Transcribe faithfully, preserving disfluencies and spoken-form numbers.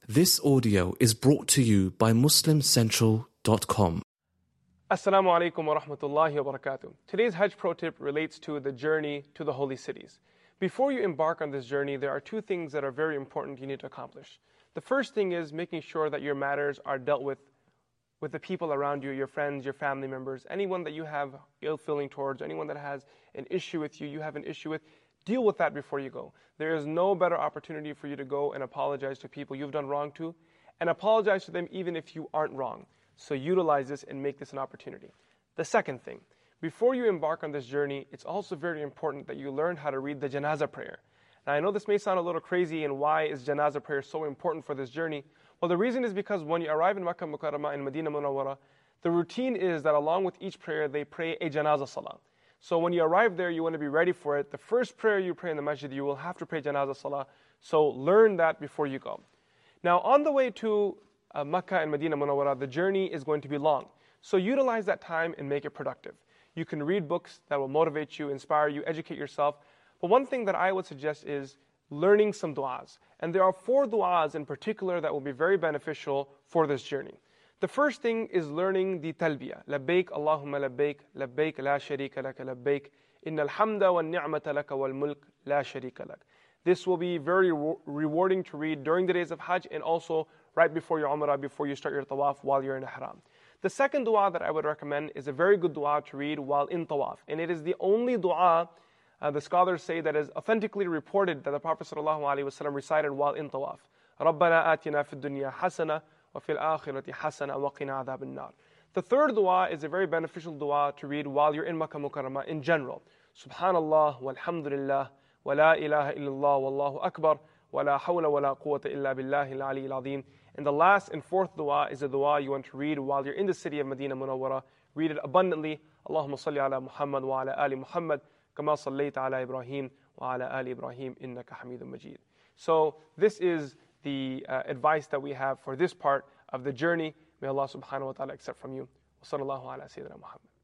This audio is brought to you by Muslim Central dot com. Assalamu alaikum wa rahmatullahi wa barakatuh. Today's Hajj pro tip relates to the journey to the holy cities. Before you embark on this journey, there are two things that are very important you need to accomplish. The first thing is making sure that your matters are dealt with with the people around you, your friends, your family members, anyone that you have ill feeling towards, anyone that has an issue with you, you have an issue with. Deal with that before you go. There is no better opportunity for you to go and apologize to people you've done wrong to, and apologize to them even if you aren't wrong. So utilize this and make this an opportunity. The second thing, before you embark on this journey, it's also very important that you learn how to read the janazah prayer. Now I know this may sound a little crazy, and why is janazah prayer so important for this journey? Well, the reason is because when you arrive in Makkah Mukarramah and Medina Munawwara, the routine is that along with each prayer, they pray a janazah salah. So when you arrive there, you want to be ready for it. The first prayer you pray in the masjid, you will have to pray janazah salah. So learn that before you go. Now on the way to uh, Makkah and Medina Munawwara, the journey is going to be long. So utilize that time and make it productive. You can read books that will motivate you, inspire you, educate yourself. But one thing that I would suggest is learning some du'as. And there are four du'as in particular that will be very beneficial for this journey. The first thing is learning the talbiyah. Labbaik Allahumma labbaik, labbaik la sharika laka labbaik, innal hamda wa ni'mata laka wal mulk la sharika lak. This will be very re- rewarding to read during the days of Hajj and also right before your Umrah, before you start your tawaf while you're in Ihram. The second dua that I would recommend is a very good dua to read while in tawaf. And it is the only dua, uh, the scholars say, that is authentically reported that the Prophet ﷺ recited while in tawaf. رَبَّنَا آتِنَا فِي الدُّنْيَا حَسَنَةً وَفِي الْآخِرَةِ حَسَنَةً وَقِنَا عَذَابَ النَّارِ. The third dua is a very beneficial dua to read while you're in Makkah Mukarramah in general. Subhanallah walhamdulillah wa la ilaha illallah wallahu akbar wa la hawla wa la quwwata illa billahi al-ali al-azim. And the last and fourth dua is a dua you want to read while you're in the city of Medina Munawwara. Read it abundantly. Allahumma salli ala Muhammad wa ala ali Muhammad kama sallaita ala Ibrahim wa ala ali Ibrahim innaka hamidun majid. So this is the uh, advice that we have for this part of the journey. May Allah subhanahu wa ta'ala accept from you. Wa sallallahu ala Sayyidina Muhammad.